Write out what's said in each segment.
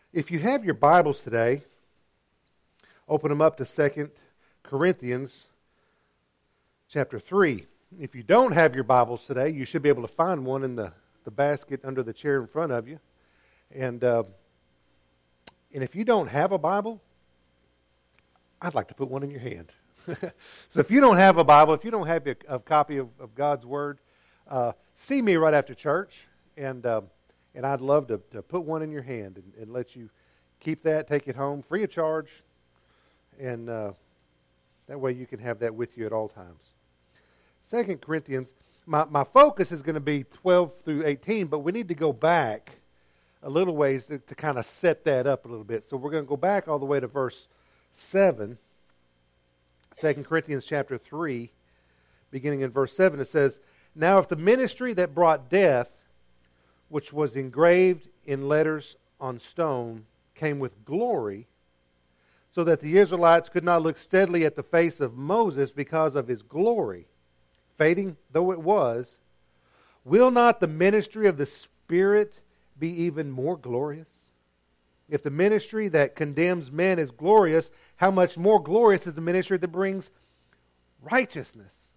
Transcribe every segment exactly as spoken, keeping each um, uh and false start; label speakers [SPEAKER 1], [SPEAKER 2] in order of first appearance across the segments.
[SPEAKER 1] If you have your Bibles today, open them up to Second Corinthians chapter three. If you don't have your Bibles today, you should be able to find one in the, the basket under the chair in front of you. And, uh, and if you don't have a Bible, I'd like to put one in your hand. So if you don't have a Bible, if you don't have a, a copy of, of God's Word, uh, see me right after church, and uh, and I'd love to, to put one in your hand and, and let you keep that, take it home, free of charge, and uh, that way you can have that with you at all times. Second Corinthians, my, my focus is going to be twelve through eighteen, but we need to go back a little ways to, to kind of set that up a little bit. So we're going to go back all the way to verse seven. Second Corinthians chapter three, beginning in verse seven, it says, "Now if the ministry that brought death, which was engraved in letters on stone, came with glory, so that the Israelites could not look steadily at the face of Moses because of his glory, fading though it was, will not the ministry of the Spirit be even more glorious? If the ministry that condemns men is glorious, how much more glorious is the ministry that brings righteousness?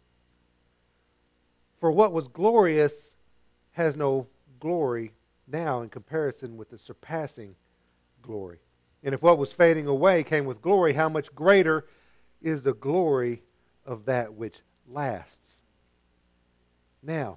[SPEAKER 1] For what was glorious has no glory now in comparison with the surpassing glory. And if what was fading away came with glory, how much greater is the glory of that which lasts?" Now,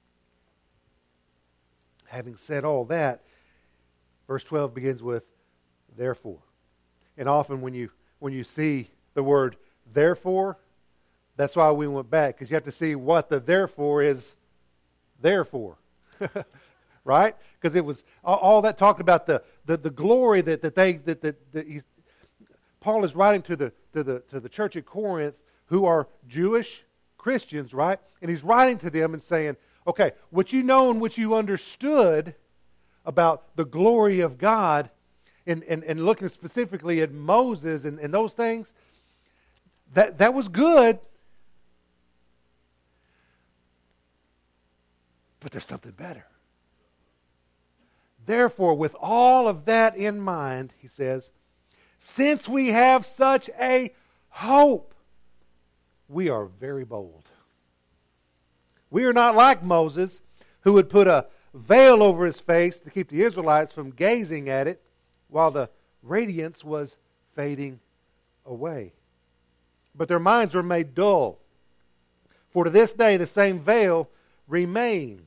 [SPEAKER 1] having said all that, verse twelve begins with "therefore." And often when you when you see the word "therefore," that's why we went back, because you have to see what the "therefore" is there for. Right? Because it was all, all that talked about the, the, the glory that, that they that, that, that he's, Paul is writing to the to the to the church at Corinth, who are Jewish Christians, right? And he's writing to them and saying, okay, what you know and what you understood about the glory of God, and, and, and looking specifically at Moses and, and those things, that, that was good. But there's something better. Therefore, with all of that in mind, he says, since we have such a hope, we are very bold. We are not like Moses, who would put a veil over his face to keep the Israelites from gazing at it while the radiance was fading away. But their minds were made dull. For to this day the same veil remains.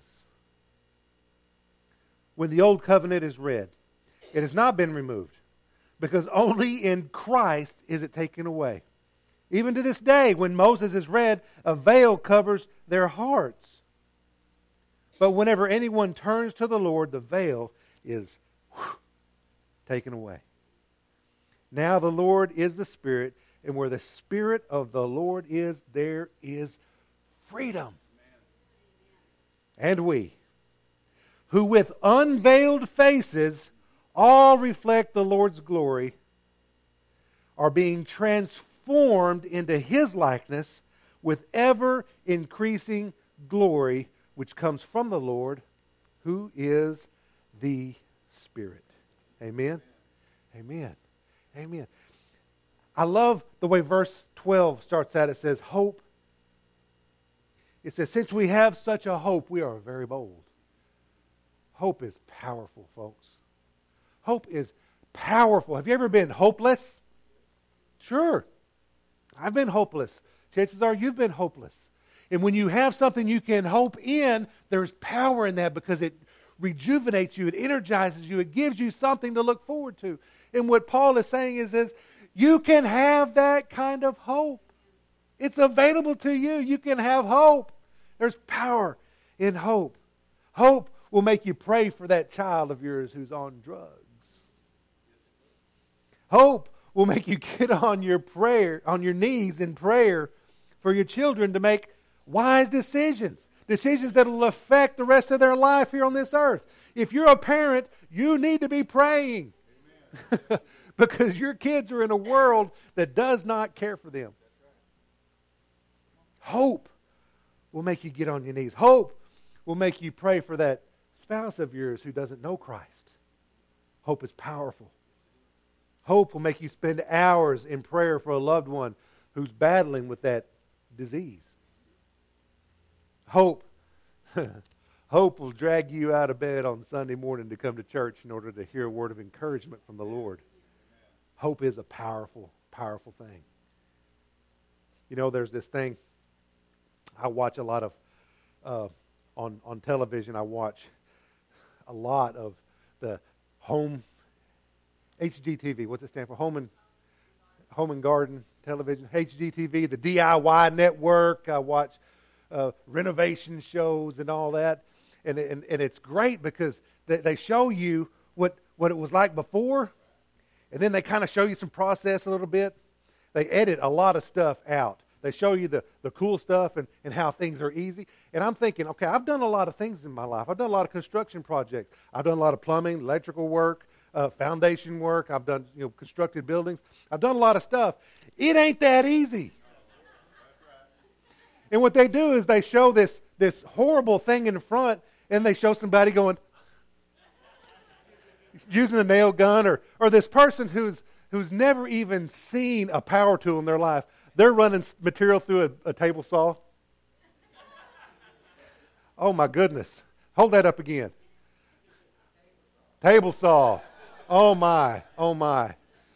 [SPEAKER 1] When the old covenant is read, it has not been removed, because only in Christ is it taken away. Even to this day, when Moses is read, a veil covers their hearts. But whenever anyone turns to the Lord, the veil is whew, taken away. Now the Lord is the Spirit, and where the Spirit of the Lord is, there is freedom. And we, who with unveiled faces all reflect the Lord's glory, are being transformed into His likeness with ever-increasing glory, which comes from the Lord, who is the Spirit. Amen? Amen. Amen. I love the way verse twelve starts out. It says, hope. It says, since we have such a hope, we are very bold. Hope is powerful, folks. Hope is powerful. Have you ever been hopeless? Sure. I've been hopeless. Chances are you've been hopeless. And when you have something you can hope in, there's power in that, because it rejuvenates you, it energizes you, it gives you something to look forward to. And what Paul is saying is, is you can have that kind of hope. It's available to you. You can have hope. There's power in hope. Hope will make you pray for that child of yours who's on drugs. Hope will make you get on your prayer, on your knees in prayer for your children to make wise decisions. Decisions that will affect the rest of their life here on this earth. If you're a parent, you need to be praying. Because your kids are in a world that does not care for them. Hope will make you get on your knees. Hope will make you pray for that spouse of yours who doesn't know Christ. Hope is powerful. Hope will make you spend hours in prayer for a loved one who's battling with that disease. Hope. Hope will drag you out of bed on Sunday morning to come to church in order to hear a word of encouragement from the Lord. Hope is a powerful, powerful thing. You know, there's this thing, I watch a lot of, uh, on, on television, I watch a lot of the home, H G T V, what's it stand for? Home and, home and Garden Television, H G T V, the D I Y Network. I watch uh, renovation shows and all that. And, and, and it's great because they, they show you what, what it was like before, and then they kind of show you some process a little bit. They edit a lot of stuff out. They show you the, the cool stuff and, and how things are easy. And I'm thinking, okay, I've done a lot of things in my life. I've done a lot of construction projects. I've done a lot of plumbing, electrical work, uh, foundation work. I've done, you know, constructed buildings. I've done a lot of stuff. It ain't that easy. And what they do is they show this, this horrible thing in front, and they show somebody going, using a nail gun, or or this person who's who's never even seen a power tool in their life. They're running material through a, a table saw. Oh my goodness. Hold that up again. Table saw. Oh my. Oh my.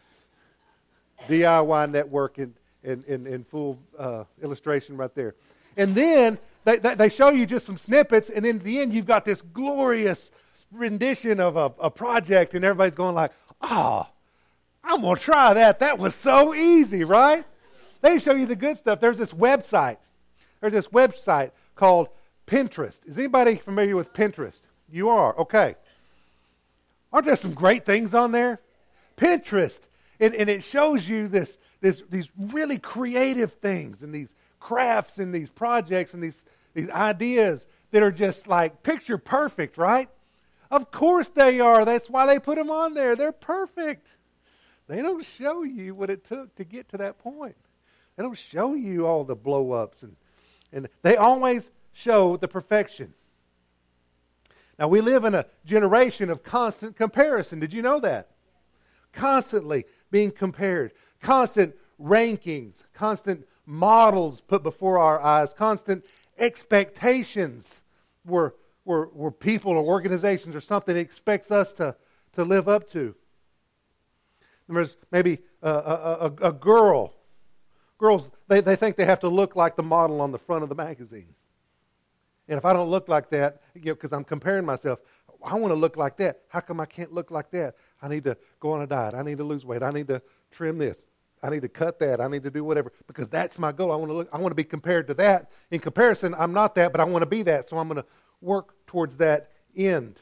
[SPEAKER 1] D I Y Network in, in, in, in full uh, illustration right there. And then they, they, they show you just some snippets, and then at the end you've got this glorious rendition of a, a project, and everybody's going like, oh, I'm going to try that. That was so easy, right? They show you the good stuff. There's this website. There's this website called Pinterest. Is anybody familiar with Pinterest? You are? Okay. Aren't there some great things on there? Pinterest. And, and it shows you this, this, these really creative things and these crafts and these projects and these, these ideas that are just like picture perfect, right? Of course they are. That's why they put them on there. They're perfect. They don't show you what it took to get to that point. They don't show you all the blow-ups. And, and they always show the perfection. Now, we live in a generation of constant comparison. Did you know that? Constantly being compared. Constant rankings. Constant models put before our eyes. Constant expectations where, where, where people or organizations or something expects us to, to live up to. There's maybe a, a, a, a girl. Girls, they, they think they have to look like the model on the front of the magazine. And if I don't look like that, you know, because I'm comparing myself, I want to look like that. How come I can't look like that? I need to go on a diet. I need to lose weight. I need to trim this. I need to cut that. I need to do whatever, because that's my goal. I want to look. I want to be compared to that. In comparison, I'm not that, but I want to be that, so I'm going to work towards that end.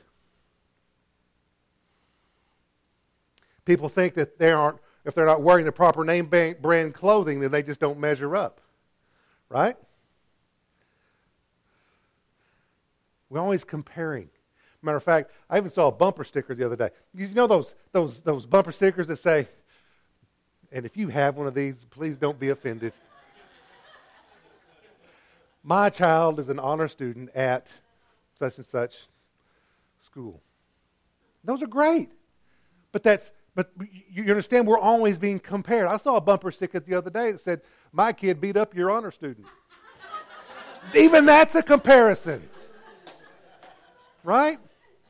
[SPEAKER 1] People think that they aren't, if they're not wearing the proper name brand clothing, then they just don't measure up. Right? We're always comparing. Matter of fact, I even saw a bumper sticker the other day. You know those those those bumper stickers that say, and if you have one of these, please don't be offended. My child is an honor student at such and such school. Those are great. But that's But you understand, we're always being compared. I saw a bumper sticker the other day that said, my kid beat up your honor student. Even that's a comparison. Right?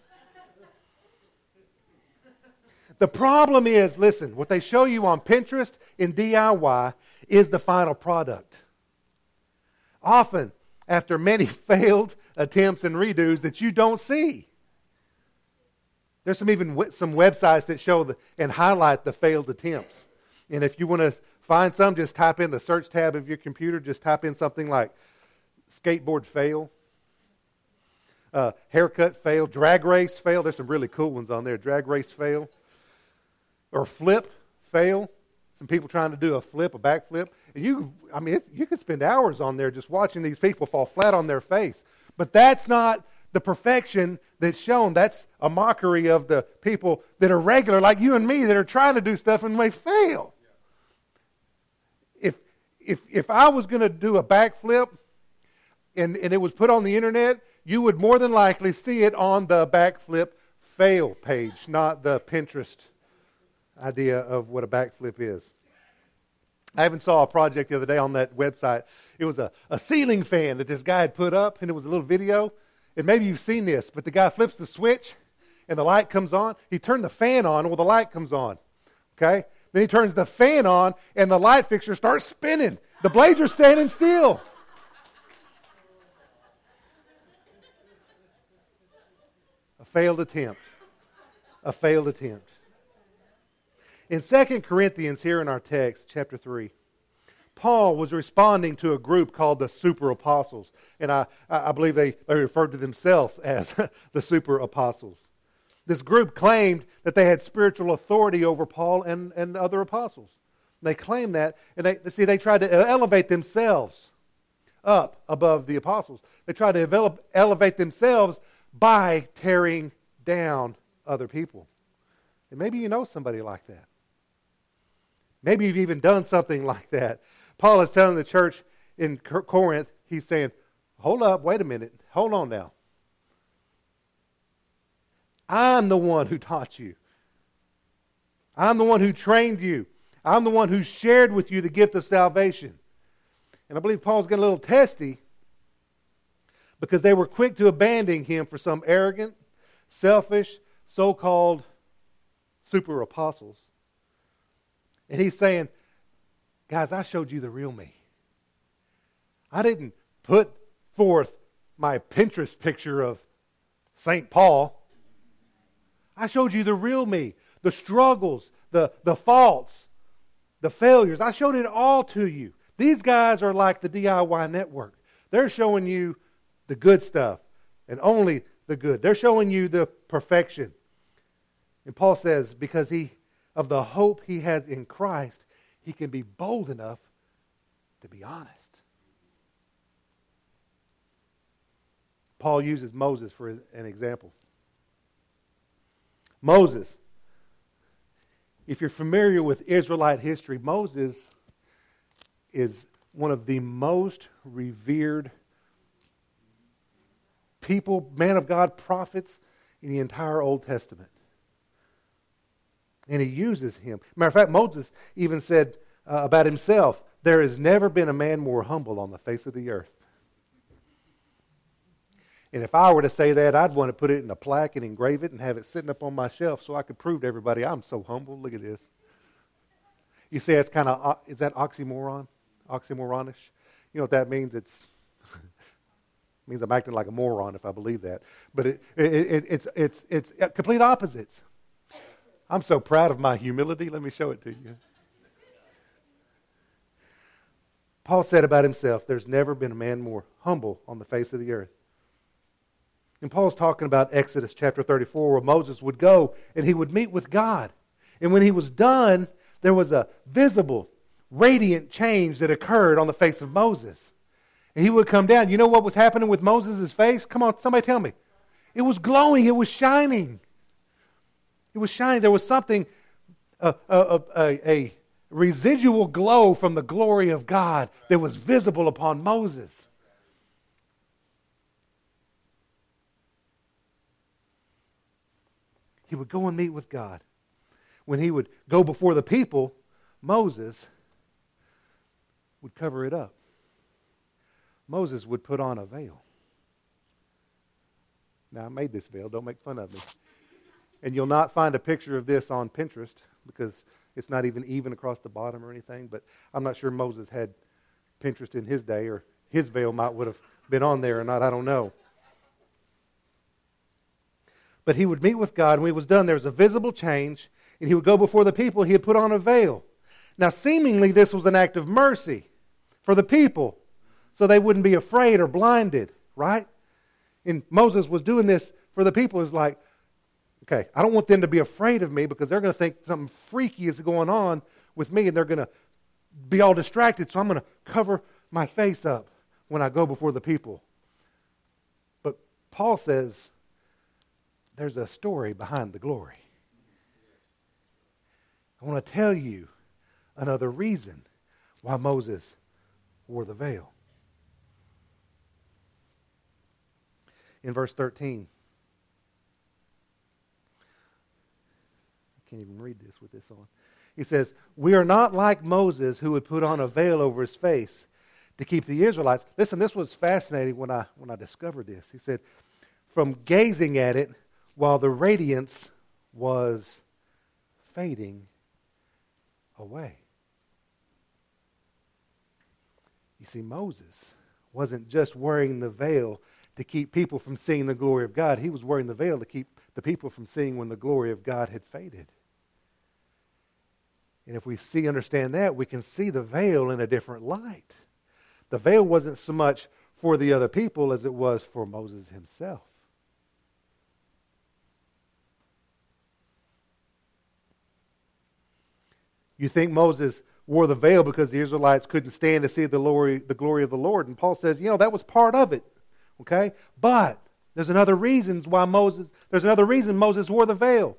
[SPEAKER 1] The problem is, listen, what they show you on Pinterest and D I Y is the final product. Often, after many failed attempts and redos that you don't see. There's some even some websites that show the, and highlight the failed attempts. And if you want to find some, just type in the search tab of your computer. Just type in something like skateboard fail, uh, haircut fail, drag race fail. There's some really cool ones on there. Drag race fail. Or flip fail. Some people trying to do a flip, a back flip. And you, I mean, it's, you could spend hours on there just watching these people fall flat on their face. But that's not the perfection that's shown. That's a mockery of the people that are regular, like you and me, that are trying to do stuff and may fail. If if if I was going to do a backflip and, and it was put on the internet, you would more than likely see it on the backflip fail page, not the Pinterest idea of what a backflip is. I even saw a project the other day on that website. It was a, a ceiling fan that this guy had put up, and it was a little video. And maybe you've seen this, but the guy flips the switch, and the light comes on. He turned the fan on, well, the light comes on. Okay? Then he turns the fan on, and the light fixture starts spinning. The blades are standing still. A failed attempt. A failed attempt. In Second Corinthians, here in our text, chapter three, Paul was responding to a group called the super apostles. And I, I believe they, they referred to themselves as the super apostles. This group claimed that they had spiritual authority over Paul and, and other apostles. They claimed that, and they see they tried to elevate themselves up above the apostles. They tried to develop, elevate themselves by tearing down other people. And maybe you know somebody like that. Maybe you've even done something like that. Paul is telling the church in Corinth, he's saying, hold up, wait a minute, hold on now. I'm the one who taught you. I'm the one who trained you. I'm the one who shared with you the gift of salvation. And I believe Paul's getting a little testy because they were quick to abandon him for some arrogant, selfish, so-called super apostles. And he's saying, guys, I showed you the real me. I didn't put forth my Pinterest picture of Saint Paul. I showed you the real me, the struggles, the, the faults, the failures. I showed it all to you. These guys are like the D I Y network. They're showing you the good stuff and only the good. They're showing you the perfection. And Paul says, because he of the hope he has in Christ, he can be bold enough to be honest. Paul uses Moses for an example. Moses, if you're familiar with Israelite history, Moses is one of the most revered people, man of God, prophets in the entire Old Testament. And he uses him. Matter of fact, Moses even said uh, about himself, there has never been a man more humble on the face of the earth. And if I were to say that, I'd want to put it in a plaque and engrave it and have it sitting up on my shelf so I could prove to everybody I'm so humble. Look at this. You say it's kind of, is that oxymoron? Oxymoronish? You know what that means? It's it means I'm acting like a moron if I believe that. But it, it, it, it's, it's, it's complete opposites. I'm so proud of my humility. Let me show it to you. Paul said about himself, there's never been a man more humble on the face of the earth. And Paul's talking about Exodus chapter thirty-four, where Moses would go and he would meet with God. And when he was done, there was a visible, radiant change that occurred on the face of Moses. And he would come down. You know what was happening with Moses' face? Come on, somebody tell me. It was glowing. It was shining. It was shining. There was something, a, a, a, a residual glow from the glory of God that was visible upon Moses. He would go and meet with God. When he would go before the people, Moses would cover it up. Moses would put on a veil. Now, I made this veil. Don't make fun of me. And you'll not find a picture of this on Pinterest because it's not even even across the bottom or anything. But I'm not sure Moses had Pinterest in his day, or his veil might would have been on there or not. I don't know. But he would meet with God, and when he was done, there was a visible change, and he would go before the people. He had put on a veil. Now, seemingly, this was an act of mercy for the people, so they wouldn't be afraid or blinded, right? And Moses was doing this for the people. It's like, okay, I don't want them to be afraid of me because they're going to think something freaky is going on with me, and they're going to be all distracted, so I'm going to cover my face up when I go before the people. But Paul says, there's a story behind the glory. I want to tell you another reason why Moses wore the veil. In verse thirteen, can't even read this with this on. He says, we are not like Moses who would put on a veil over his face to keep the Israelites. Listen, this was fascinating when I when I discovered this. He said, from gazing at it while the radiance was fading away. You see, Moses wasn't just wearing the veil to keep people from seeing the glory of God. He was wearing the veil to keep the people from seeing when the glory of God had faded. And if we see, understand that, we can see the veil in a different light. The veil wasn't so much for the other people as it was for Moses himself. You think Moses wore the veil because the Israelites couldn't stand to see the glory, the glory of the Lord. And Paul says, you know, that was part of it. Okay? But there's another reason why Moses, there's another reason Moses wore the veil.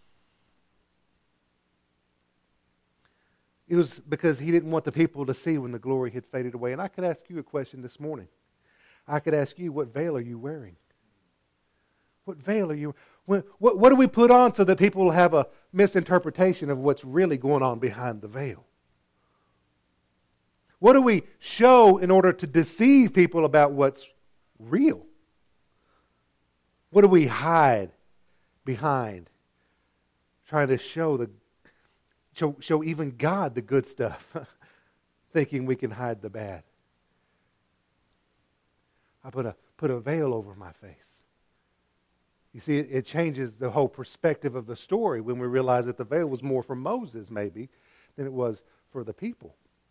[SPEAKER 1] It was because he didn't want the people to see when the glory had faded away. And I could ask you a question this morning. I could ask you, what veil are you wearing? What veil are you wearing? What, what do we put on so that people will have a misinterpretation of what's really going on behind the veil? What do we show in order to deceive people about what's real? What do we hide behind? Trying to show the show, show even God the good stuff, thinking we can hide the bad. I put a put a veil over my face. You see, it, it changes the whole perspective of the story when we realize that the veil was more for Moses, maybe, than it was for the people.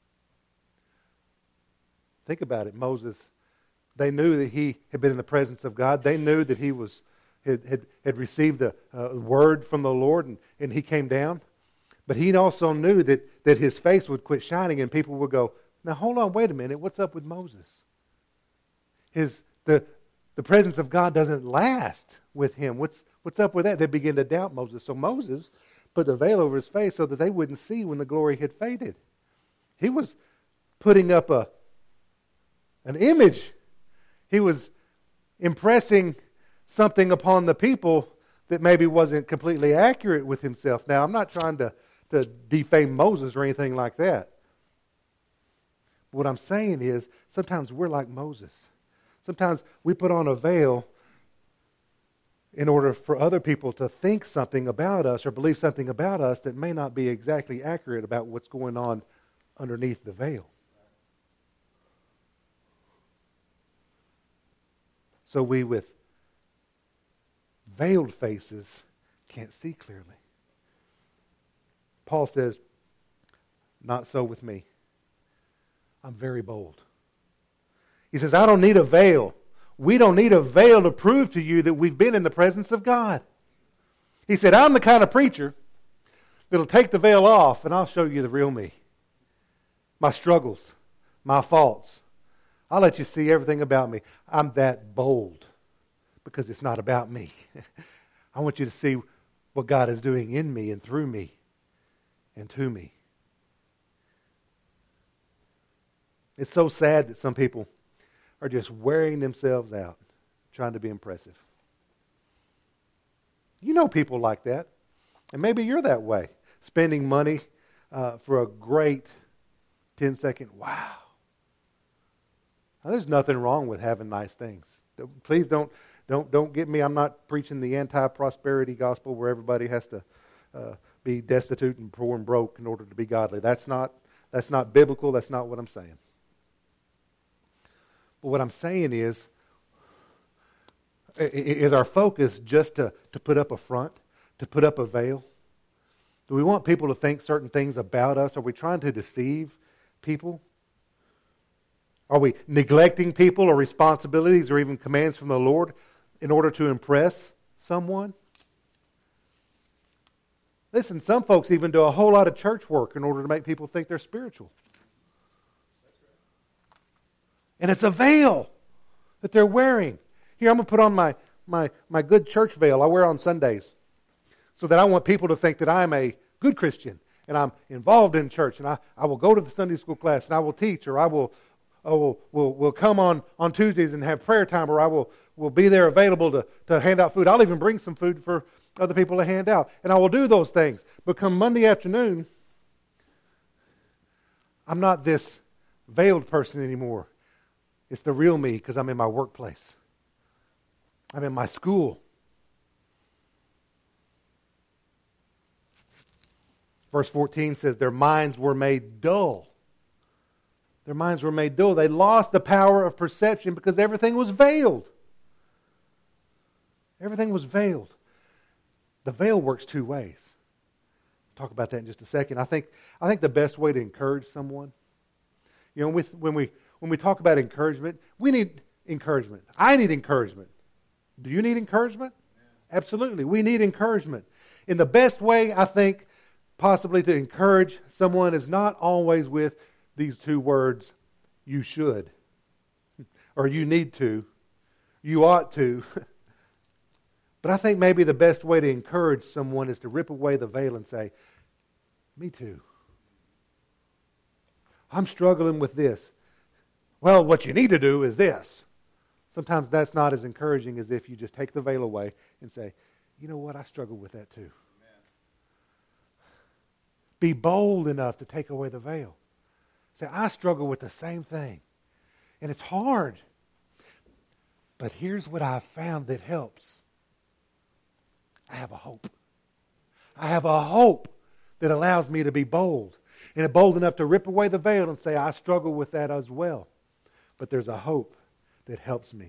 [SPEAKER 1] Think about it. Moses, they knew that he had been in the presence of God. They knew that he was had, had, had received a uh, word from the Lord, and, and he came down. But he also knew that, that his face would quit shining, and people would go, now hold on, wait a minute, what's up with Moses? His the the presence of God doesn't last with him. What's what's up with that? They begin to doubt Moses. So Moses put the veil over his face so that they wouldn't see when the glory had faded. He was putting up a an image. He was impressing something upon the people that maybe wasn't completely accurate with himself. Now, I'm not trying to, to defame Moses or anything like that. What I'm saying is, sometimes we're like Moses. Sometimes we put on a veil in order for other people to think something about us or believe something about us that may not be exactly accurate about what's going on underneath the veil. So we, with veiled faces, can't see clearly. Paul says, not so with me. I'm very bold. He says, I don't need a veil. We don't need a veil to prove to you that we've been in the presence of God. He said, I'm the kind of preacher that'll take the veil off and I'll show you the real me. My struggles, my faults. I'll let you see everything about me. I'm that bold because it's not about me. I want you to see what God is doing in me and through me and to me. It's so sad that some people are just wearing themselves out trying to be impressive. You know people like that. And maybe you're that way. Spending money uh, for a great ten-second wow. Now, there's nothing wrong with having nice things. Please don't don't don't get me. I'm not preaching the anti-prosperity gospel where everybody has to uh, be destitute and poor and broke in order to be godly. That's not that's not biblical. That's not what I'm saying. But what I'm saying is, is our focus just to, to put up a front, to put up a veil? Do we want people to think certain things about us? Are we trying to deceive people? Are we neglecting people or responsibilities or even commands from the Lord in order to impress someone? Listen, some folks even do a whole lot of church work in order to make people think they're spiritual. And it's a veil that they're wearing. Here, I'm going to put on my, my, my good church veil I wear on Sundays so that I want people to think that I'm a good Christian and I'm involved in church and I, I will go to the Sunday school class and I will teach or I will I will, will, will come on, on Tuesdays and have prayer time or I will, will be there available to, to hand out food. I'll even bring some food for other people to hand out. And I will do those things. But come Monday afternoon, I'm not this veiled person anymore. It's the real me because I'm in my workplace. I'm in my school. Verse fourteen says, their minds were made dull. Their minds were made dull. They lost the power of perception because everything was veiled. Everything was veiled. The veil works two ways. We'll talk about that in just a second. I think I think the best way to encourage someone, you know, with, when we when we talk about encouragement, we need encouragement. I need encouragement. Do you need encouragement? Yeah. Absolutely. We need encouragement. And the best way, I think, possibly to encourage someone is not always with these two words, you should, or you need to, you ought to. But I think maybe the best way to encourage someone is to rip away the veil and say, me too. I'm struggling with this. Well, what you need to do is this. Sometimes that's not as encouraging as if you just take the veil away and say, you know what, I struggle with that too. Amen. Be bold enough to take away the veil. Say, I struggle with the same thing. And it's hard. But here's what I've found that helps. I have a hope. I have a hope that allows me to be bold. And bold enough to rip away the veil and say, I struggle with that as well. But there's a hope that helps me.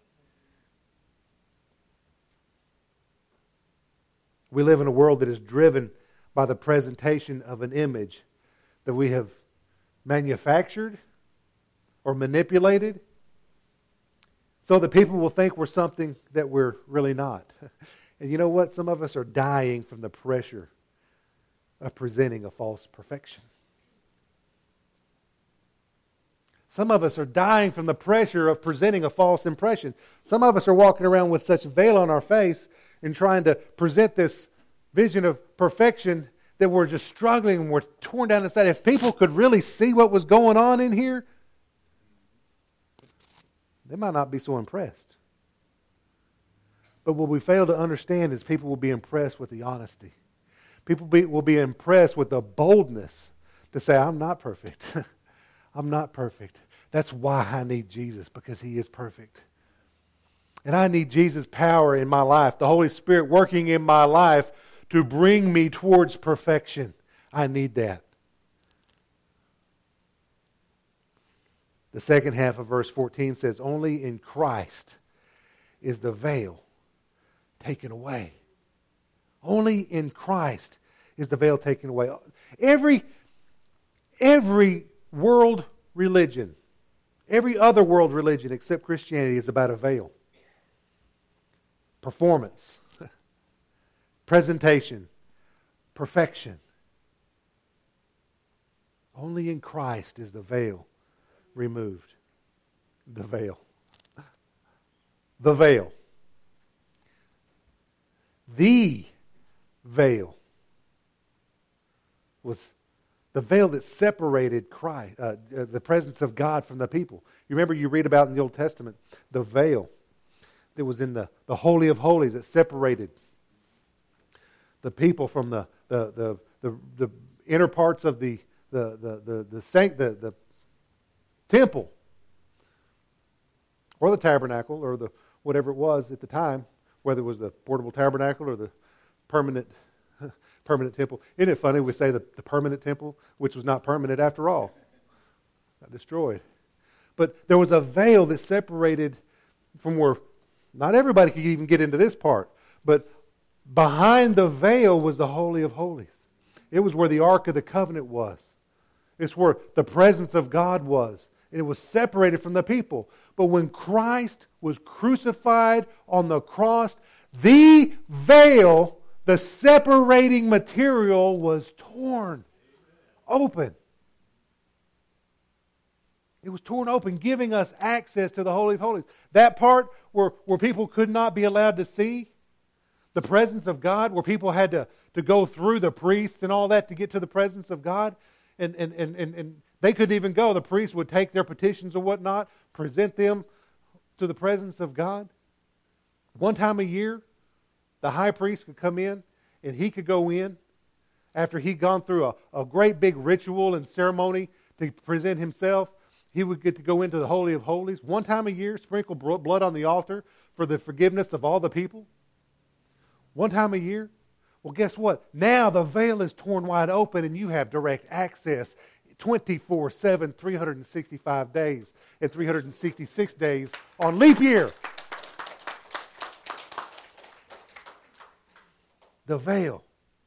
[SPEAKER 1] We live in a world that is driven by the presentation of an image that we have manufactured or manipulated so that people will think we're something that we're really not. And you know what? Some of us are dying from the pressure of presenting a false perfection. Some of us are dying from the pressure of presenting a false impression. Some of us are walking around with such veil on our face and trying to present this vision of perfection that we're just struggling and we're torn down inside. If people could really see what was going on in here, they might not be so impressed. But what we fail to understand is people will be impressed with the honesty. People be, will be impressed with the boldness to say, I'm not perfect. I'm not perfect. That's why I need Jesus, because He is perfect. And I need Jesus' power in my life, the Holy Spirit working in my life to bring me towards perfection. I need that. The second half of verse fourteen says, only in Christ is the veil taken away. Only in Christ is the veil taken away. Every, every world religion, every other world religion except Christianity is about a veil. Performance, presentation, perfection. Only in Christ is the veil removed. The veil. The veil. The veil was the veil that separated Christ, uh, uh, the presence of God from the people. You remember you read about in the Old Testament, the veil that was in the, the Holy of Holies that separated the people from the the the, the, the inner parts of the the the the the, sanct, the the temple or the tabernacle or the whatever it was at the time, whether it was the portable tabernacle or the permanent permanent temple. Isn't it funny we say the, the permanent temple, which was not permanent after all, got destroyed. But there was a veil that separated from where not everybody could even get into this part, but behind the veil was the Holy of Holies. It was where the Ark of the Covenant was. It's where the presence of God was. And it was separated from the people. But when Christ was crucified on the cross, the veil, the separating material, was torn open. It was torn open, giving us access to the Holy of Holies. That part where, where people could not be allowed to see the presence of God, where people had to, to go through the priests and all that to get to the presence of God. And, and, and, and, and they couldn't even go. The priests would take their petitions or whatnot, present them to the presence of God. One time a year, the high priest could come in, and he could go in after he'd gone through a, a great big ritual and ceremony to present himself. He would get to go into the Holy of Holies one time a year, sprinkle blood on the altar for the forgiveness of all the people. One time a year. Well, guess what? Now the veil is torn wide open and you have direct access twenty-four seven, three hundred sixty-five days and three hundred sixty-six days on leap year. The veil.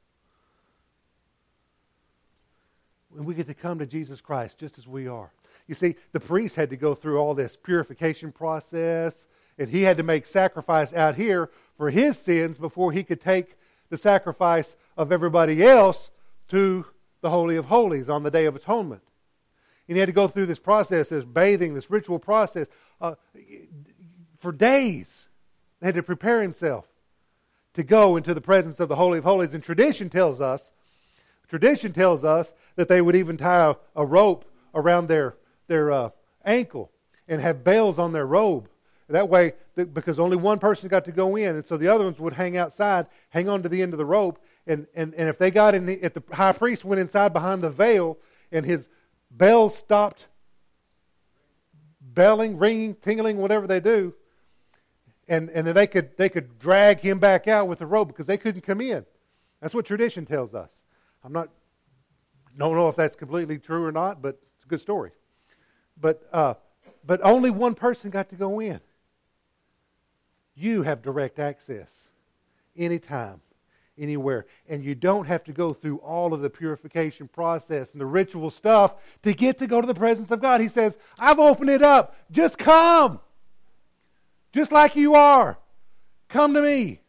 [SPEAKER 1] And we get to come to Jesus Christ just as we are. You see, the priest had to go through all this purification process, and he had to make sacrifice out here for his sins before he could take the sacrifice of everybody else to the Holy of Holies on the Day of Atonement. And he had to go through this process, this bathing, this ritual process, uh, for days. He had to prepare himself to go into the presence of the Holy of Holies. And tradition tells us, tradition tells us that they would even tie a, a rope around their their uh, ankle and have bells on their robe. That way, because only one person got to go in, and so the other ones would hang outside, hang on to the end of the rope, and, and, and if they got in, the, if the high priest went inside behind the veil, and his bells stopped belling, ringing, tingling, whatever they do, and, and then they could they could drag him back out with the rope because they couldn't come in. That's what tradition tells us. I'm not, don't know if that's completely true or not, but it's a good story. But uh, but only one person got to go in. You have direct access anytime, anywhere. And you don't have to go through all of the purification process and the ritual stuff to get to go to the presence of God. He says, I've opened it up. Just come. Just like you are. Come to me.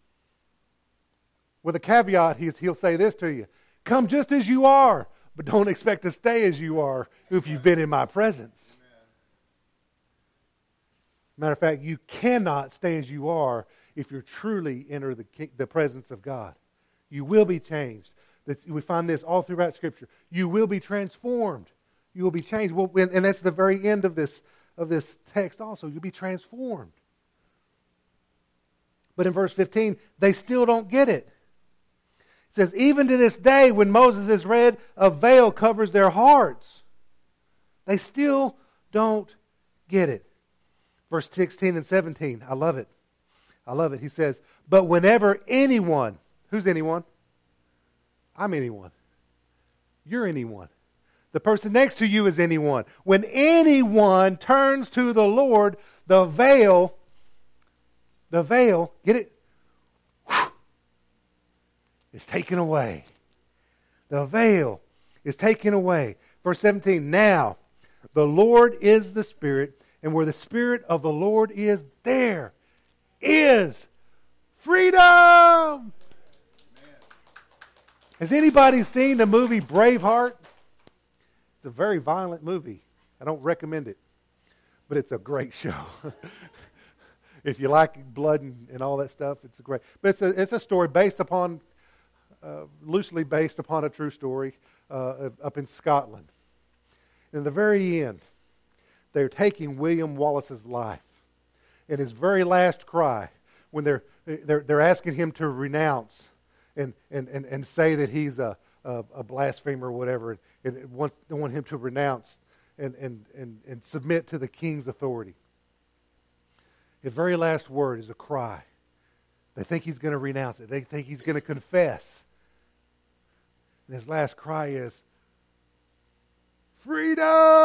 [SPEAKER 1] With a caveat, he'll say this to you. Come just as you are, but don't expect to stay as you are if you've been in my presence. Matter of fact, you cannot stay as you are if you truly enter the, the presence of God. You will be changed. We find this all throughout Scripture. You will be transformed. You will be changed. Well, and that's the very end of this, of this text also. You'll be transformed. But in verse fifteen, they still don't get it. It says, even to this day, when Moses is read, a veil covers their hearts. They still don't get it. Verse sixteen and seventeen, I love it. I love it. He says, but whenever anyone, who's anyone? I'm anyone. You're anyone. The person next to you is anyone. When anyone turns to the Lord, the veil, the veil, get it? Is taken away. The veil is taken away. Verse seventeen, now the Lord is the Spirit, and where the Spirit of the Lord is, there is freedom. Amen. Has anybody seen the movie Braveheart? It's a very violent movie. I don't recommend it, but it's a great show. If you like blood and, and all that stuff, it's a great. But it's a it's a story based upon. Uh, loosely based upon a true story uh, up in Scotland. In the very end, they're taking William Wallace's life. In his very last cry, when they're they're, they're asking him to renounce and and, and, and say that he's a, a, a blasphemer or whatever, and, and wants, they want him to renounce and, and, and, and submit to the king's authority. His very last word is a cry. They think he's going to renounce it. They think he's going to confess. And his last cry is, freedom!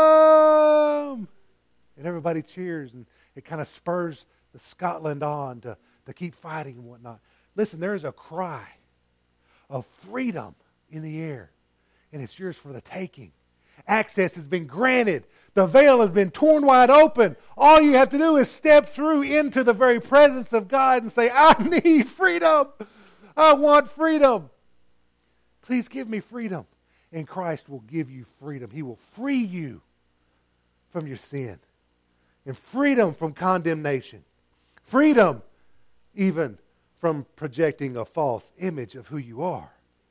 [SPEAKER 1] And everybody cheers, and it kind of spurs the Scotland on to, to keep fighting and whatnot. Listen, there's a cry of freedom in the air, and it's yours for the taking. Access has been granted. The veil has been torn wide open. All you have to do is step through into the very presence of God and say, I need freedom. I want freedom. Please give me freedom. And Christ will give you freedom. He will free you from your sin. And freedom from condemnation. Freedom even from projecting a false image of who you are.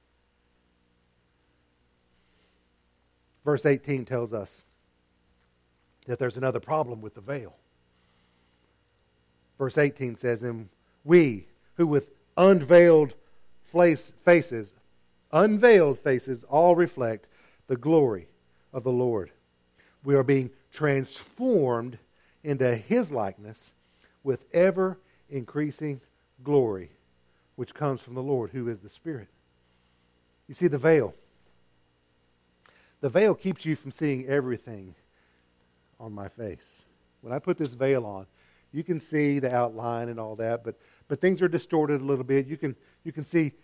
[SPEAKER 1] Verse eighteen tells us that there's another problem with the veil. Verse eighteen says, and we who with unveiled faces, unveiled faces, all reflect the glory of the Lord. We are being transformed into His likeness with ever increasing glory, which comes from the Lord, who is the Spirit. You see, the veil. The veil keeps you from seeing everything on my face. When I put this veil on, you can see the outline and all that, but but things are distorted a little bit. You can you can see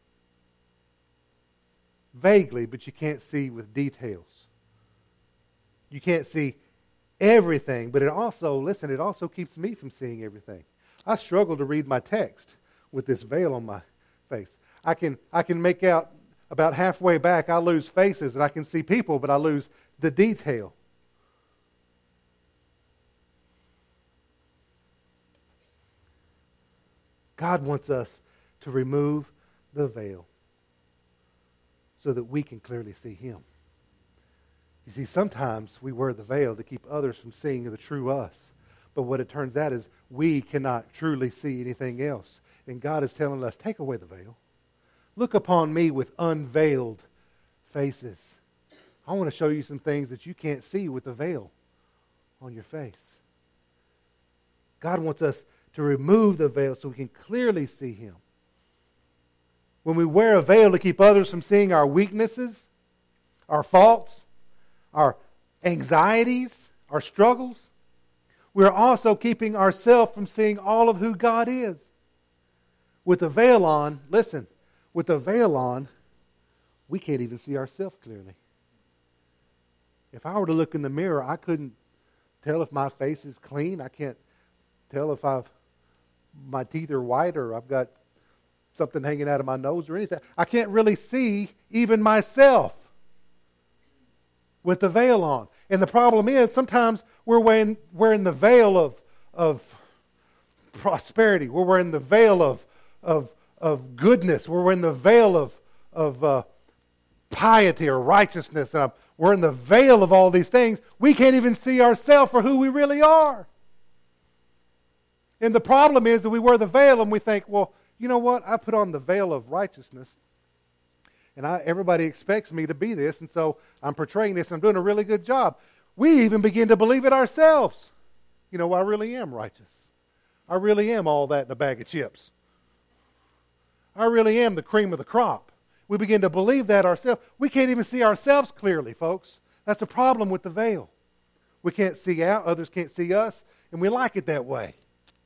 [SPEAKER 1] vaguely, but you can't see with details. You can't see everything, but it also, listen, it also keeps me from seeing everything. I struggle to read my text with this veil on my face. I can I can make out about halfway back, I lose faces, and I can see people, but I lose the detail. God wants us to remove the veil so that we can clearly see Him. You see, sometimes we wear the veil to keep others from seeing the true us. But what it turns out is we cannot truly see anything else. And God is telling us, take away the veil. Look upon me with unveiled faces. I want to show you some things that you can't see with the veil on your face. God wants us to remove the veil so we can clearly see Him. When we wear a veil to keep others from seeing our weaknesses, our faults, our anxieties, our struggles, we're also keeping ourselves from seeing all of who God is. With the veil on, listen, with the veil on, we can't even see ourselves clearly. If I were to look in the mirror, I couldn't tell if my face is clean. I can't tell if I've my teeth are white or I've got something hanging out of my nose or anything. I can't really see even myself with the veil on. And the problem is sometimes we're wearing, wearing the veil of, of prosperity. We're wearing the veil of, of, of goodness. We're wearing the veil of, of uh, piety or righteousness. Uh, we're in the veil of all these things. We can't even see ourselves for who we really are. And the problem is that we wear the veil and we think, well, you know what? I put on the veil of righteousness. And I, everybody expects me to be this, and so I'm portraying this. I'm doing a really good job. We even begin to believe it ourselves. You know, I really am righteous. I really am all that in a bag of chips. I really am the cream of the crop. We begin to believe that ourselves. We can't even see ourselves clearly, folks. That's a problem with the veil. We can't see out, others can't see us, and we like it that way.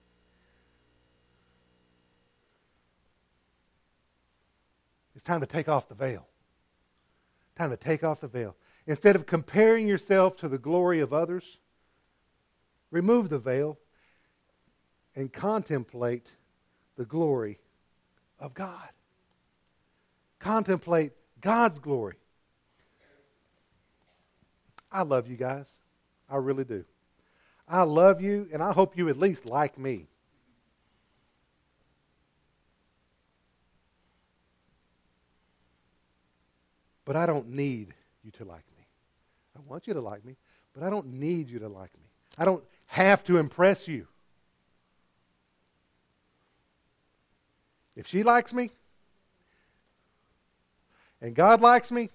[SPEAKER 1] It's time to take off the veil. Time to take off the veil. Instead of comparing yourself to the glory of others, remove the veil and contemplate the glory of God. Contemplate God's glory. I love you guys. I really do. I love you, and I hope you at least like me. But I don't need you to like me. I want you to like me, but I don't need you to like me. I don't have to impress you. If she likes me, and God likes me,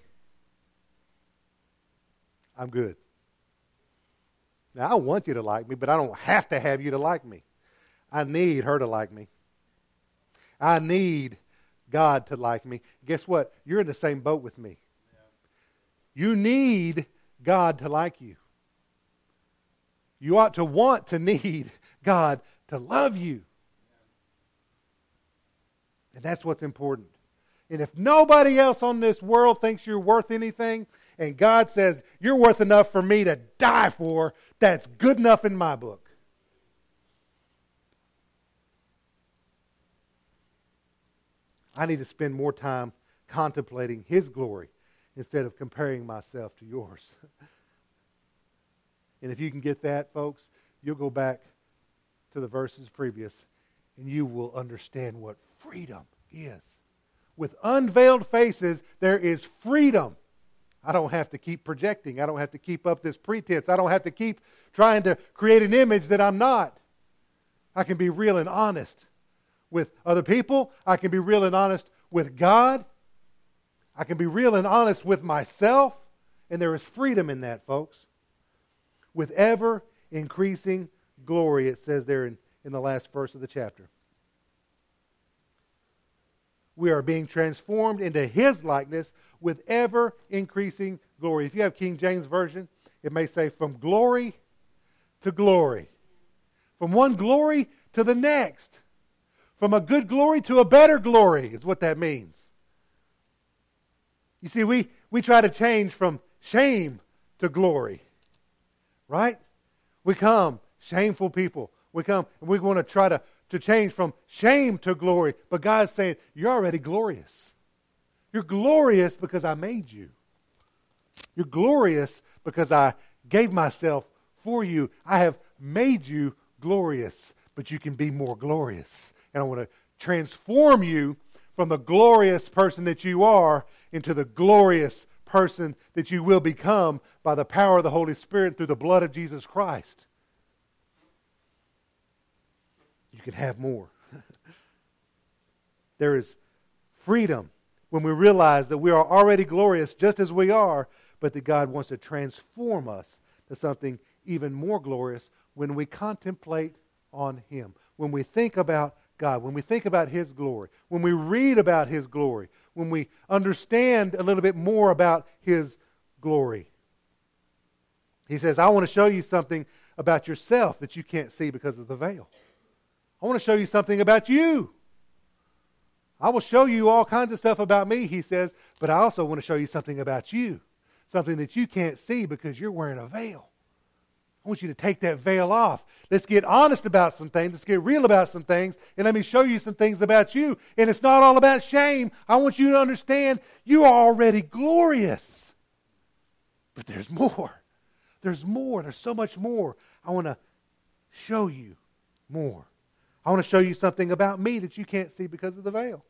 [SPEAKER 1] I'm good. Now, I want you to like me, but I don't have to have you to like me. I need her to like me. I need God to like me. Guess what? You're in the same boat with me. You need God to like you. You ought to want to need God to love you. And that's what's important. And if nobody else on this world thinks you're worth anything, and God says you're worth enough for me to die for, that's good enough in my book. I need to spend more time contemplating His glory instead of comparing myself to yours. And if you can get that, folks, you'll go back to the verses previous and you will understand what freedom is. With unveiled faces, there is freedom. I don't have to keep projecting. I don't have to keep up this pretense. I don't have to keep trying to create an image that I'm not. I can be real and honest with other people. I can be real and honest with God. I can be real and honest with myself. And there is freedom in that, folks. With ever increasing glory, it says there in, in the last verse of the chapter. We are being transformed into His likeness with ever increasing glory. If you have King James Version, it may say from glory to glory. From one glory to the next. From a good glory to a better glory is what that means. You see, we, we try to change from shame to glory. Right? We come shameful people. We come and we want to try to, to change from shame to glory. But God's saying, you're already glorious. You're glorious because I made you. You're glorious because I gave myself for you. I have made you glorious, but you can be more glorious. And I want to transform you from the glorious person that you are into the glorious person that you will become by the power of the Holy Spirit through the blood of Jesus Christ. You can have more. There is freedom when we realize that we are already glorious just as we are, but that God wants to transform us to something even more glorious when we contemplate on Him. When we think about God, when we think about His glory, when we read about His glory, when we understand a little bit more about His glory. He says, I want to show you something about yourself that you can't see because of the veil. I want to show you something about you. I will show you all kinds of stuff about me, he says, but I also want to show you something about you. Something that you can't see because you're wearing a veil. I want you to take that veil off. Let's get honest about some things. Let's get real about some things. And let me show you some things about you. And it's not all about shame. I want you to understand you are already glorious. But there's more. There's more. There's so much more. I want to show you more. I want to show you something about me that you can't see because of the veil.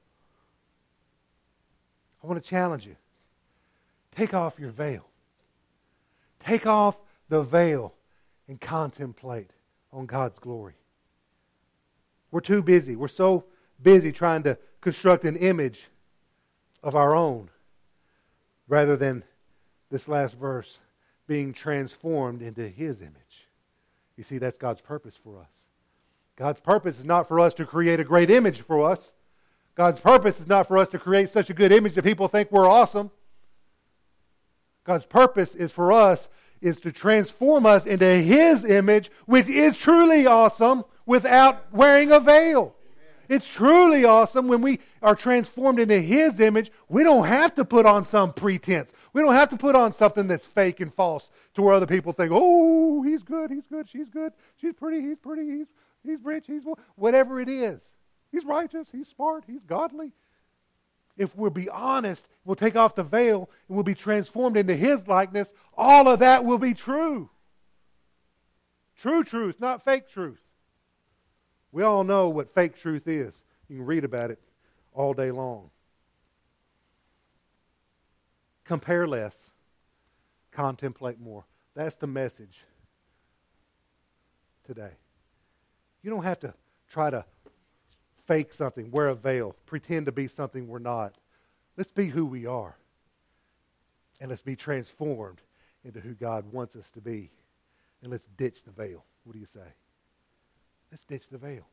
[SPEAKER 1] I want to challenge you. Take off your veil. Take off the veil and contemplate on God's glory. We're too busy. We're so busy trying to construct an image of our own rather than this last verse, being transformed into His image. You see, that's God's purpose for us. God's purpose is not for us to create a great image for us. God's purpose is not for us to create such a good image that people think we're awesome. God's purpose is for us is to transform us into His image, which is truly awesome without wearing a veil. It's truly awesome when we are transformed into His image. We don't have to put on some pretense. We don't have to put on something that's fake and false to where other people think, oh, he's good, he's good, she's good, she's pretty, he's pretty, he's, he's rich, he's whatever it is. He's righteous, he's smart, he's godly. If we'll be honest, we'll take off the veil and we'll be transformed into His likeness, all of that will be true. True truth, not fake truth. We all know what fake truth is. You can read about it all day long. Compare less. Contemplate more. That's the message today. You don't have to try to fake something, wear a veil, pretend to be something we're not. Let's be who we are. And let's be transformed into who God wants us to be. And let's ditch the veil. What do you say? Let's ditch the veil.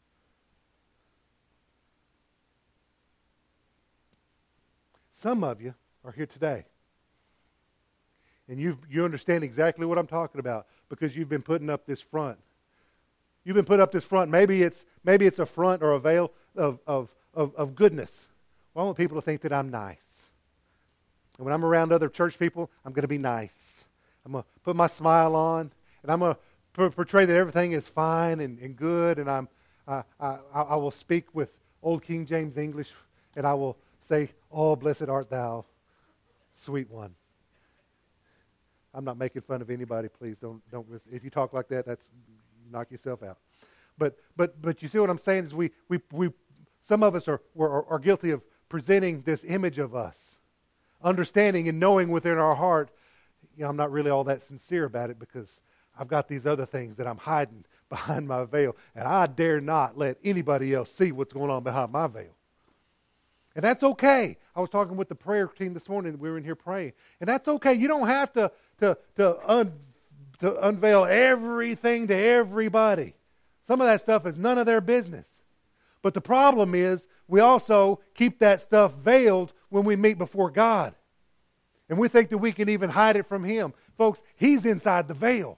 [SPEAKER 1] Some of you are here today. And you you understand exactly what I'm talking about because you've been putting up this front. You've been putting up this front. Maybe it's maybe it's a front or a veil of, of, of, of goodness. Well, I want people to think that I'm nice. And when I'm around other church people, I'm going to be nice. I'm going to put my smile on, and I'm going to portray that everything is fine and, and good, and I'm, uh, I, I will speak with old King James English, and I will say, oh, blessed art thou, sweet one. I'm not making fun of anybody. Please don't don't. If you talk like that, that's knock yourself out. But but but you see what I'm saying is we we we some of us are are, are guilty of presenting this image of us, understanding and knowing within our heart, you know, I'm not really all that sincere about it because I've got these other things that I'm hiding behind my veil, and I dare not let anybody else see what's going on behind my veil. And that's okay. I was talking with the prayer team this morning. We were in here praying. And that's okay. You don't have to, to, to, un, to unveil everything to everybody. Some of that stuff is none of their business. But the problem is we also keep that stuff veiled when we meet before God. And we think that we can even hide it from Him. Folks, He's inside the veil.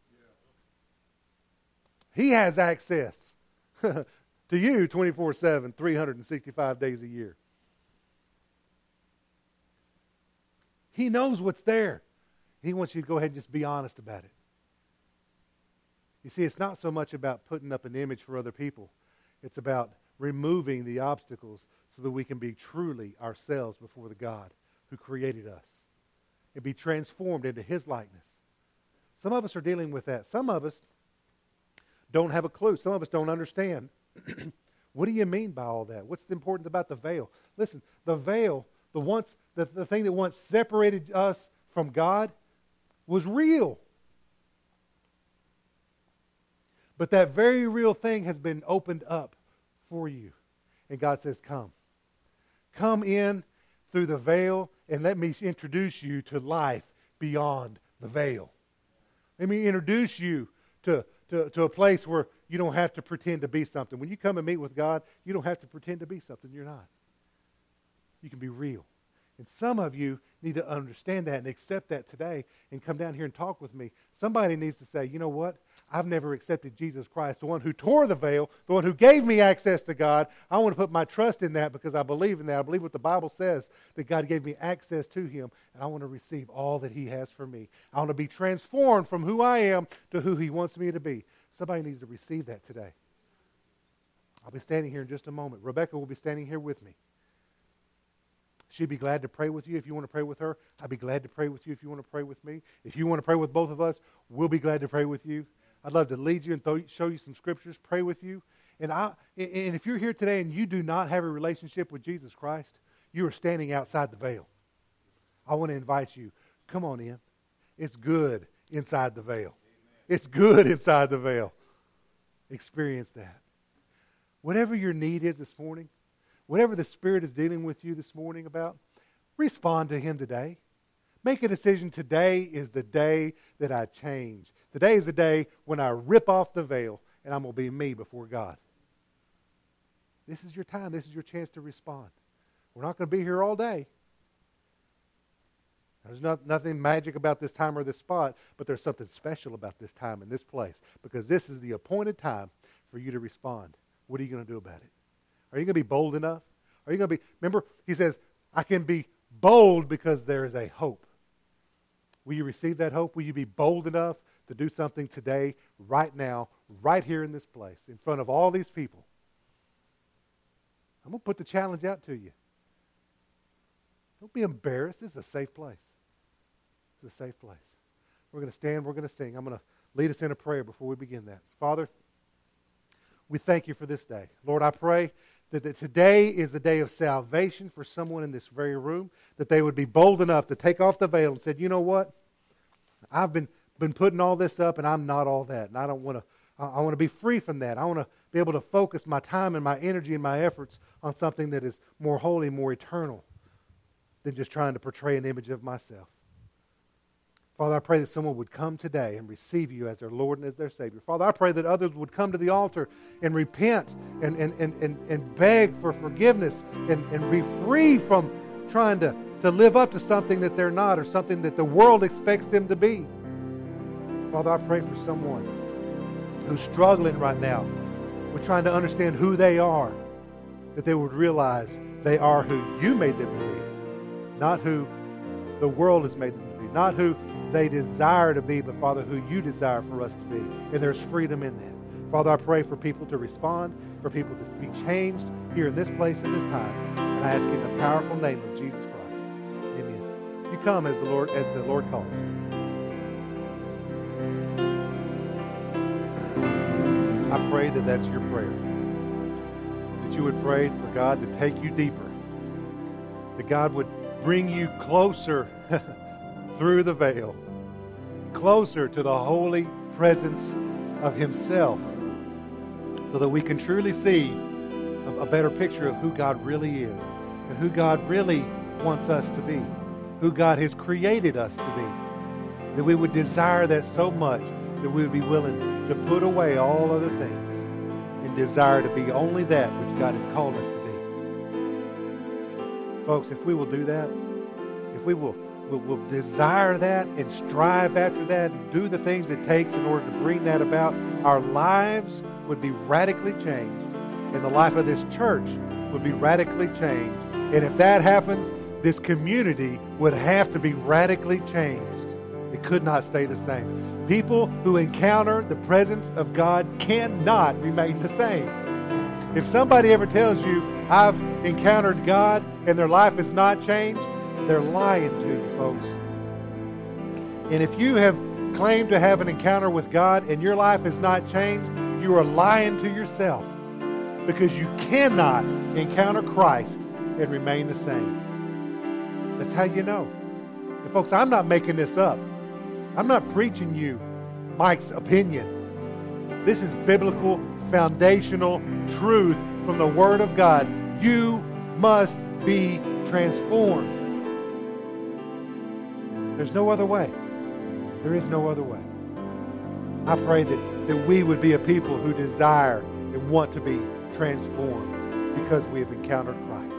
[SPEAKER 1] He has access to you twenty-four seven, three hundred sixty-five days a year. He knows what's there. He wants you to go ahead and just be honest about it. You see, it's not so much about putting up an image for other people. It's about removing the obstacles so that we can be truly ourselves before the God who created us and be transformed into His likeness. Some of us are dealing with that. Some of us don't have a clue. Some of us don't understand. What do you mean by all that? What's important about the veil? Listen, the veil, the once the, the thing that once separated us from God was real. But that very real thing has been opened up for you. And God says, come. Come in through the veil and let me introduce you to life beyond the veil. Let me introduce you to, to, to a place where you don't have to pretend to be something. When you come and meet with God, you don't have to pretend to be something you're not. You can be real. And some of you need to understand that and accept that today and come down here and talk with me. Somebody needs to say, you know what? I've never accepted Jesus Christ, the one who tore the veil, the one who gave me access to God. I want to put my trust in that because I believe in that. I believe what the Bible says, that God gave me access to Him, and I want to receive all that He has for me. I want to be transformed from who I am to who He wants me to be. Somebody needs to receive that today. I'll be standing here in just a moment. Rebecca will be standing here with me. She'd be glad to pray with you if you want to pray with her. I'd be glad to pray with you if you want to pray with me. If you want to pray with both of us, we'll be glad to pray with you. I'd love to lead you and th- show you some scriptures, pray with you. And, I, and if you're here today and you do not have a relationship with Jesus Christ, you are standing outside the veil. I want to invite you, come on in. It's good inside the veil. Amen. It's good inside the veil. Experience that. Whatever your need is this morning, whatever the Spirit is dealing with you this morning about, respond to Him today. Make a decision. Today is the day that I change. Today is the day when I rip off the veil and I'm going to be me before God. This is your time. This is your chance to respond. We're not going to be here all day. There's not, nothing magic about this time or this spot, but there's something special about this time and this place because this is the appointed time for you to respond. What are you going to do about it? Are you going to be bold enough? Are you going to be, remember, He says, I can be bold because there is a hope. Will you receive that hope? Will you be bold enough to do something today, right now, right here in this place, in front of all these people? I'm going to put the challenge out to you. Don't be embarrassed. This is a safe place. It's a safe place. We're going to stand. We're going to sing. I'm going to lead us in a prayer before we begin that. Father, we thank You for this day. Lord, I pray that, that today is the day of salvation for someone in this very room, that they would be bold enough to take off the veil and say, you know what? I've been, been putting all this up and I'm not all that. And I don't want to, I, I want to be free from that. I want to be able to focus my time and my energy and my efforts on something that is more holy, more eternal than just trying to portray an image of myself. Father, I pray that someone would come today and receive You as their Lord and as their Savior. Father, I pray that others would come to the altar and repent and, and, and, and, and beg for forgiveness and, and be free from trying to, to live up to something that they're not or something that the world expects them to be. Father, I pray for someone who's struggling right now with trying to understand who they are, that they would realize they are who You made them to be, not who the world has made them to be, not who they desire to be, but Father, who You desire for us to be. And there's freedom in that. Father, I pray for people to respond, for people to be changed here in this place and this time. And I ask in the powerful name of Jesus Christ. Amen. You come as the Lord, as the Lord calls. I pray that that's your prayer. That you would pray for God to take you deeper. That God would bring you closer through the veil, closer to the holy presence of himself so that we can truly see a, a better picture of who God really is and who God really wants us to be, who God has created us to be, that we would desire that so much that we would be willing to put away all other things and desire to be only that which God has called us to be. Folks, if we will do that, if we will We'll, we'll desire that and strive after that and do the things it takes in order to bring that about, our lives would be radically changed, and the life of this church would be radically changed. And if that happens, this community would have to be radically changed. It could not stay the same. People who encounter the presence of God cannot remain the same. If somebody ever tells you, I've encountered God and their life has not changed, they're lying to you, folks. And if you have claimed to have an encounter with God and your life has not changed, you are lying to yourself, because you cannot encounter Christ and remain the same. That's how you know. And folks, I'm not making this up. I'm not preaching you Mike's opinion. This is biblical, foundational truth from the Word of God. You must be transformed. There's no other way. There is no other way. I pray that, that we would be a people who desire and want to be transformed because we have encountered Christ.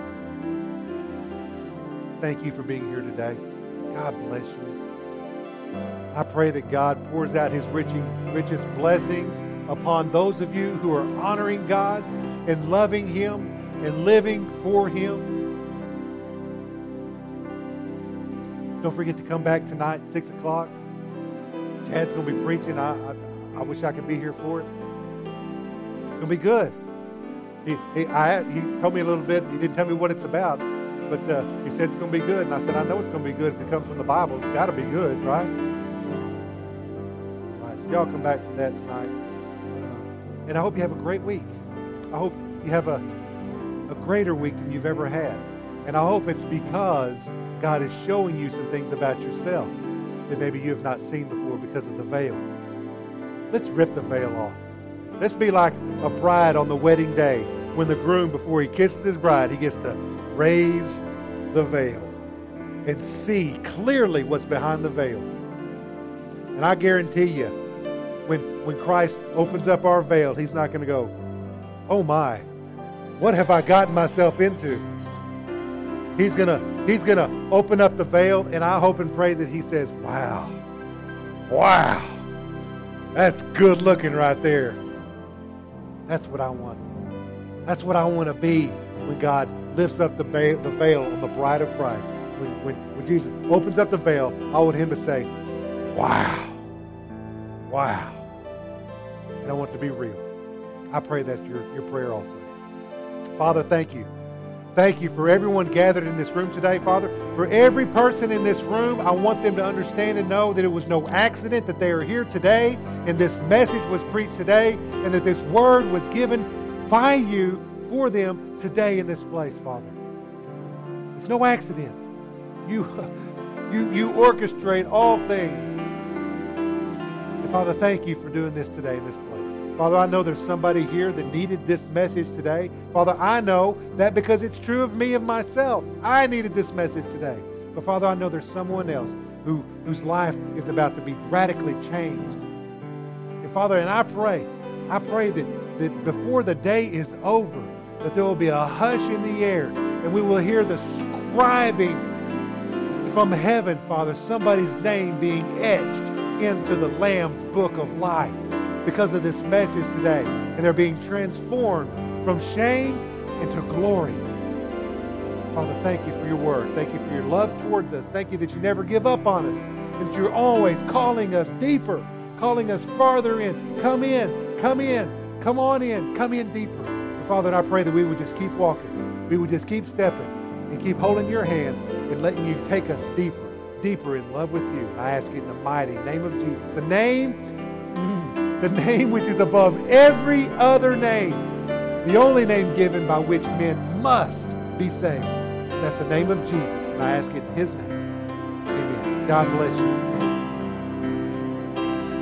[SPEAKER 1] Thank you for being here today. God bless you. I pray that God pours out his riching, richest blessings upon those of you who are honoring God and loving him and living for him. Don't forget to come back tonight, six o'clock. Chad's going to be preaching. I, I, I wish I could be here for it. It's going to be good. He, he, I, he told me a little bit. He didn't tell me what it's about, but uh, he said it's going to be good. And I said, I know it's going to be good if it comes from the Bible. It's got to be good, right? All right, so y'all come back for that tonight. Uh, and I hope you have a great week. I hope you have a, a greater week than you've ever had. And I hope it's because God is showing you some things about yourself that maybe you have not seen before because of the veil. Let's rip the veil off. Let's be like a bride on the wedding day when the groom, before he kisses his bride, he gets to raise the veil and see clearly what's behind the veil. And I guarantee you, when, when Christ opens up our veil, he's not going to go, oh my, what have I gotten myself into? He's gonna, he's gonna open up the veil, and I hope and pray that he says, wow, wow, that's good looking right there. That's what I want. That's what I want to be when God lifts up the veil, the veil on the bride of Christ. When, when, when Jesus opens up the veil, I want him to say, wow, wow. And I want it to be real. I pray that's your, your prayer also. Father, thank you. Thank you for everyone gathered in this room today, Father. For every person in this room, I want them to understand and know that it was no accident that they are here today, and this message was preached today, and that this word was given by you for them today in this place, Father. It's no accident. You, you, you orchestrate all things. And Father, thank you for doing this today in this place. Father, I know there's somebody here that needed this message today. Father, I know that because it's true of me, of myself. I needed this message today. But Father, I know there's someone else who, whose life is about to be radically changed. And Father, and I pray, I pray that, that before the day is over, that there will be a hush in the air, and we will hear the scribing from heaven, Father, somebody's name being etched into the Lamb's book of life because of this message today. And they're being transformed from shame into glory. Father, thank you for your word. Thank you for your love towards us. Thank you that you never give up on us, that you're always calling us deeper, calling us farther in. Come in, come in, come on in, come in deeper. And Father, and I pray that we would just keep walking. We would just keep stepping and keep holding your hand and letting you take us deeper, deeper in love with you. I ask it in the mighty name of Jesus. The name, the name which is above every other name, the only name given by which men must be saved. That's the name of Jesus, and I ask it in his name. Amen. God bless you.